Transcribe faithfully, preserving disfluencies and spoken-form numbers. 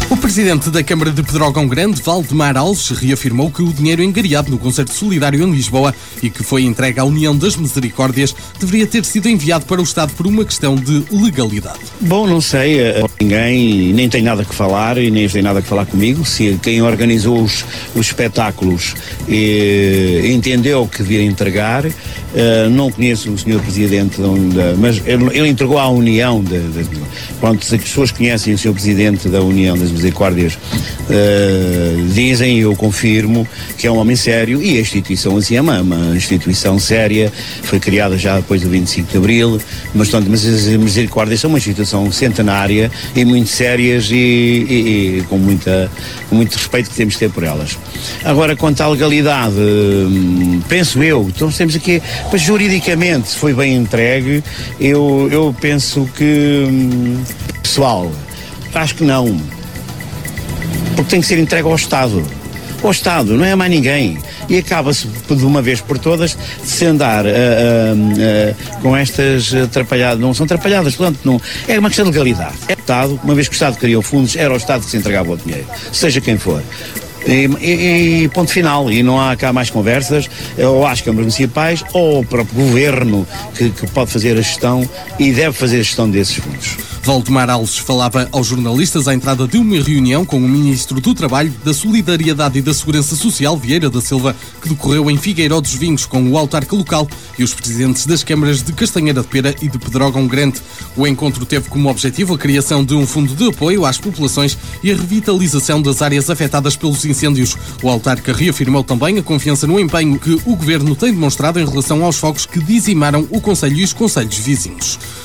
O presidente da Câmara de Pedrógão Grande, Valdemar Alves, reafirmou que o dinheiro engariado no Concerto Solidário em Lisboa e que foi entregue à União das Misericórdias deveria ter sido enviado para o Estado por uma questão de legalidade. Bom, não sei, ninguém nem tem nada que falar e nem tem nada que falar comigo. Se quem organizou os, os espetáculos eh, entendeu que devia entregar, eh, não conheço o senhor Presidente, da, mas ele, ele entregou à União, de, de, pronto, se as pessoas conhecem o senhor Presidente da União das Misericórdias, uh, dizem, eu confirmo, que é um homem sério e a instituição assim é uma, uma instituição séria, foi criada já depois do vinte e cinco de Abril, mas, portanto, mas as Misericórdias são uma instituição centenária e muito sérias e, e, e com, muita, com muito respeito que temos que ter por elas. Agora, quanto à legalidade, hum, penso eu, então temos aqui, pois juridicamente se foi bem entregue, eu, eu penso que, hum, pessoal, acho que não. Porque tem que ser entregue ao Estado. Ao Estado, não é a mais ninguém. E acaba-se de uma vez por todas de se andar uh, uh, uh, com estas atrapalhadas. Não são atrapalhadas, portanto, não. É uma questão de legalidade. É o Estado, uma vez que o Estado criou fundos, era o Estado que se entregava o dinheiro, seja quem for. E, e, e ponto final, e não há cá mais conversas, ou às câmaras municipais ou ao próprio governo que, que pode fazer a gestão e deve fazer a gestão desses fundos. Valdemar Alves falava aos jornalistas à entrada de uma reunião com o Ministro do Trabalho, da Solidariedade e da Segurança Social, Vieira da Silva, que decorreu em Figueiró dos Vinhos com o autarca local e os presidentes das câmaras de Castanheira de Pera e de Pedrógão Grande. O encontro teve como objetivo a criação de um fundo de apoio às populações e a revitalização das áreas afetadas pelos incêndios. O autarca reafirmou também a confiança no empenho que o governo tem demonstrado em relação aos focos que dizimaram o concelho e os concelhos vizinhos.